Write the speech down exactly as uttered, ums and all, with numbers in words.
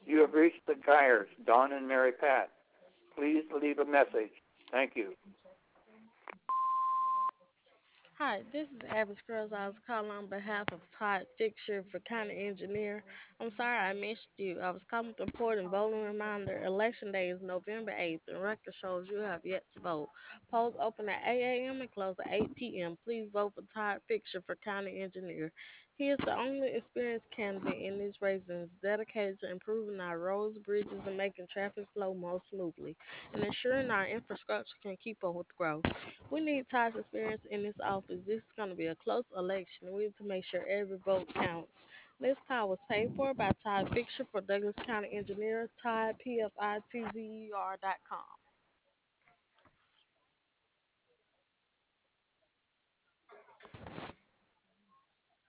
You have reached the Geyers, Don and Mary Pat. Please leave a message. Thank you. Hi, this is Average Girls. I was calling on behalf of Todd Fixture for County Engineer. I'm sorry I missed you. I was calling with an important voting reminder. Election day is November eighth, and record shows you have yet to vote. Polls open at eight a m and close at eight p m. Please vote for Todd Fixture for County Engineer. He is the only experienced candidate in this race and is dedicated to improving our roads, bridges, and making traffic flow more smoothly, and ensuring our infrastructure can keep up with growth. We need Todd's experience in this office. This is going to be a close election. We need to make sure every vote counts. This call was paid for by Todd Fixture for Douglas County Engineer, Todd, P F I T Z E R dot com.